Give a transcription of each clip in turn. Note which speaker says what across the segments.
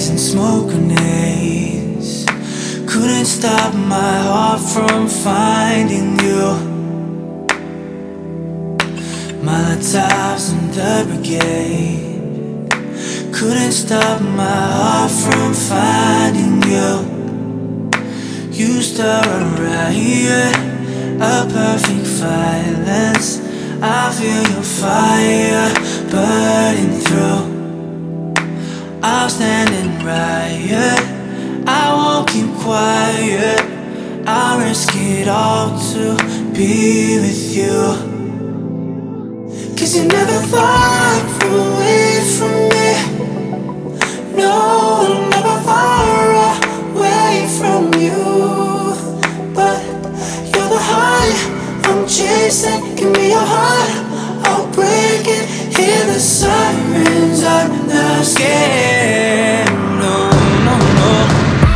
Speaker 1: Barricades and smoke grenades couldn't stop my heart from finding you. Molotovs and the brigade couldn't stop my heart from finding you. You stir a riot, a perfect violence. I feel your fire burning through. I'll stand and riot, I won't keep quiet. I'll risk it all to be with you. 'Cause you never far away from me. No, I'm never far away from you. But you're the high I'm chasing. Give me your heart, I'll break it. Hear the sirens, I'm not scared. No, no, no.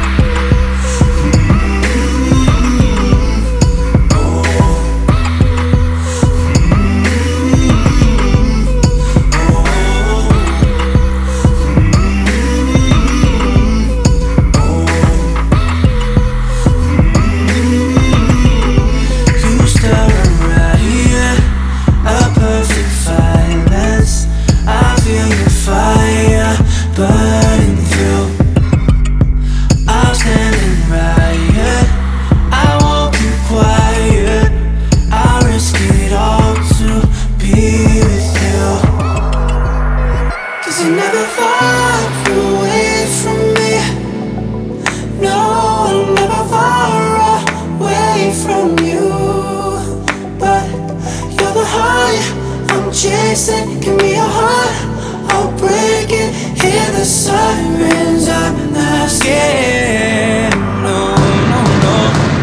Speaker 1: Give me your heart, I'll break it. Hear the sirens, I'm not scared. No, no, no.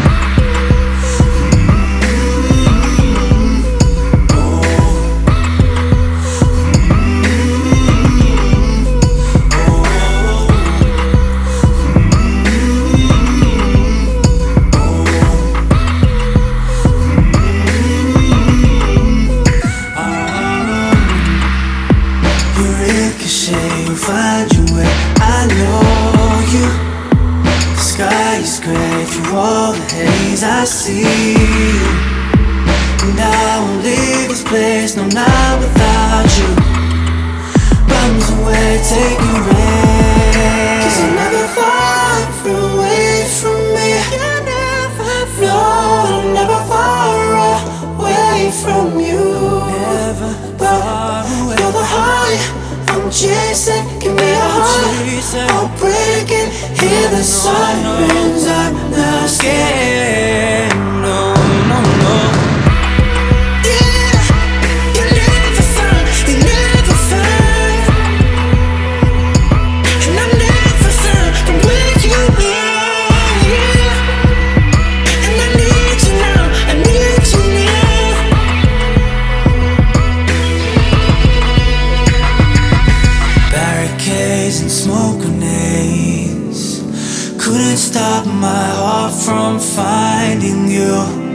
Speaker 1: You'll find your way, I know you. The sky is gray through all the haze, I see you. And I won't leave this place, no, not without you. Bombs away, take your aim. 'Cause you're never far away from me. No, I'm never far away from you. Never far away. You're the high I'm chasing, give me a heart, I'll break it. Hear the sirens, I'm not scared. No, no, no. Yeah, you never find, you never find. And I'm never found from where you are, yeah. And I need you now, I need you now. Barricades and smoke grenades couldn't stop my heart from finding you.